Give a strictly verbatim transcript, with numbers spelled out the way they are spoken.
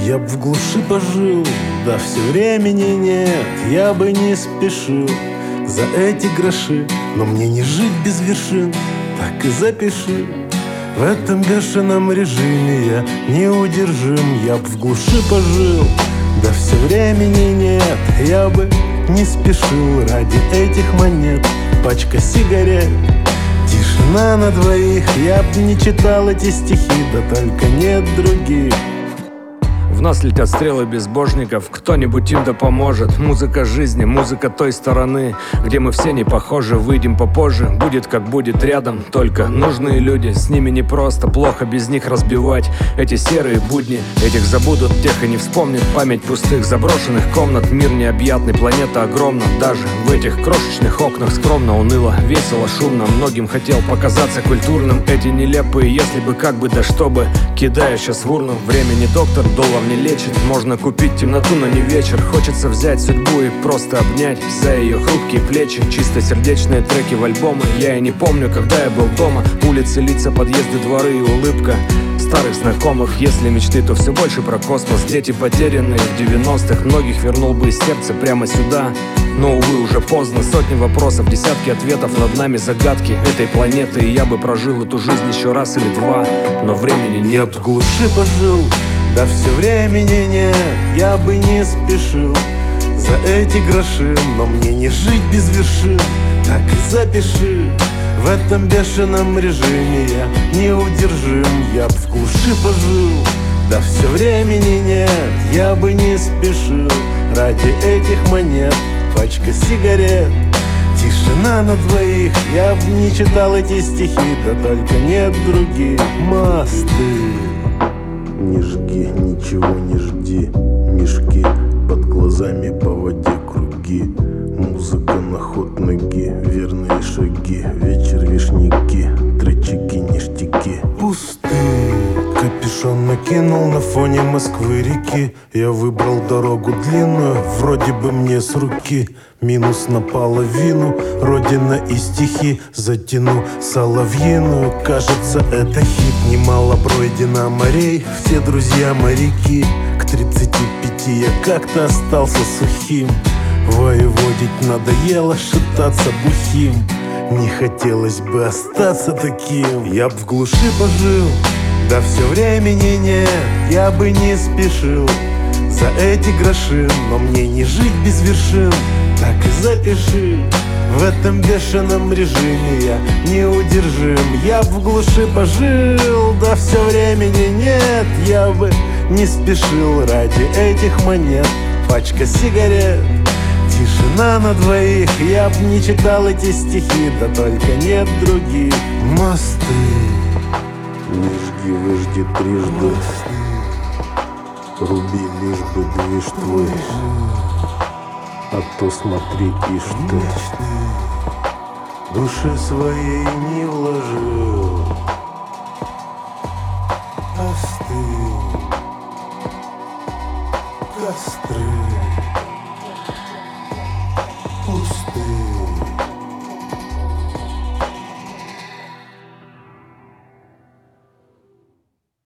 Я б в глуши пожил, да все времени нет. Я бы не спешил за эти гроши, но мне не жить без вершин, так и запиши. В этом бешеном режиме я неудержим. Я б в глуши пожил, да все времени нет. Я бы не спешил ради этих монет. Пачка сигарет, тишина на двоих. Я б не читал эти стихи, да только нет других. В нас летят стрелы безбожников, кто-нибудь им да поможет. Музыка жизни, музыка той стороны, где мы все не похожи. Выйдем попозже, будет как будет рядом. Только нужные люди, с ними непросто, плохо без них разбивать эти серые будни. Этих забудут, тех и не вспомнят. Память пустых заброшенных комнат. Мир необъятный, планета огромна. Даже в этих крошечных окнах скромно, уныло, весело, шумно. Многим хотел показаться культурным. Эти нелепые, если бы, как бы, да чтобы. Кидаю сейчас в урну, времени доктор, доллар не лечит. Можно купить темноту, но не вечер. Хочется взять судьбу и просто обнять за ее хрупкие плечи. Чистосердечные треки в альбомы. Я и не помню, когда я был дома. Улицы, лица, подъезды, дворы и улыбка старых знакомых. Если мечты, то все больше про космос. Дети потерянные в девяностых. Многих вернул бы из сердца прямо сюда. Но, увы, уже поздно. Сотни вопросов, десятки ответов. Над нами загадки этой планеты. И я бы прожил эту жизнь еще раз или два, но времени нет. Я б в глуши пожил, да все времени нет. Я бы не спешил за эти гроши, но мне не жить без вершин, так и запиши. В этом бешеном режиме я неудержим. Я б в глуши пожил, да все времени нет. Я бы не спешил ради этих монет. Пачка сигарет, тишина на двоих. Я б не читал эти стихи, да только нет других. Мосты. Не жги, ничего не жди. Мешки под глазами, по воде круги. Музыка на ход ноги, верные шаги. Вечер, вишняки, тречики, ништяки. Пусты. Капюшон накинул на фоне Москвы реки. Я выбрал дорогу длинную, вроде бы мне с руки. Минус наполовину, родина и стихи. Затяну соловьиную, кажется, это хит. Немало пройдено морей, все друзья моряки. К тридцати пяти я как-то остался сухим. Воеводить надоело, шататься бухим. Не хотелось бы остаться таким. Я б в глуши пожил, да все времени нет. Я бы не спешил за эти гроши, но мне не жить без вершин, так и запиши. В этом бешеном режиме я неудержим. Я б в глуши пожил, да все времени нет. Я бы не спешил ради этих монет. Пачка сигарет, тишина на двоих. Я б не читал эти стихи, да только нет других. Мосты. Не жги, выжди трижды. Руби, лишь бы движ твой. А то смотри, ишь ты, души своей не вложил. Остынь, костры.